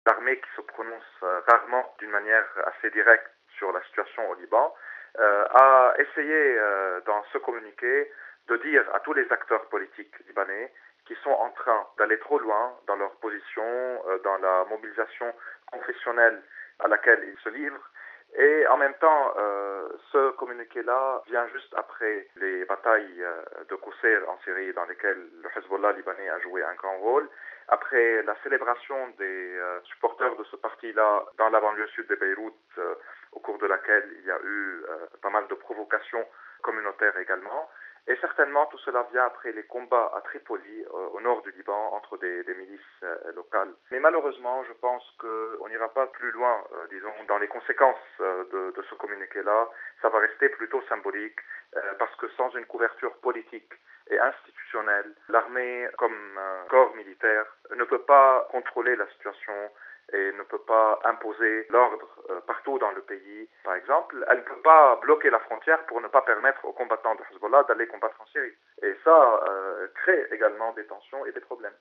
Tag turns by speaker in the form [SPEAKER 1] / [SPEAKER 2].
[SPEAKER 1] l'armée qui se prononce rarement d'une manière assez directe sur la situation au Liban, a essayé dans ce communiqué de dire à tous les acteurs politiques libanais qui sont en train d'aller trop loin dans leur position, dans la mobilisation confessionnelle à laquelle ils se livrent. Et en même temps, ce communiqué-là vient juste après les batailles de Qousseir en Syrie dans lesquelles le Hezbollah libanais a joué un grand rôle, après la célébration des supporters de ce parti-là dans la banlieue sud de Beyrouth, au cours de laquelle il y a eu pas mal de provocations communautaires également. Et certainement, tout cela vient après les combats à Tripoli, au nord du Liban, entre des milices locales. Mais malheureusement, je pense qu'on n'ira pas plus loin, disons, dans les conséquences de ce communiqué-là. Ça va rester plutôt symbolique, parce que sans une couverture politique et institutionnelle, l'armée, comme corps militaire, ne peut pas contrôler la situation et ne peut pas imposer l'ordre partout dans le pays. Par exemple, elle ne peut pas bloquer la frontière pour ne pas permettre aux combattants de Hezbollah d'aller combattre en Syrie. Et ça crée également des tensions et des problèmes.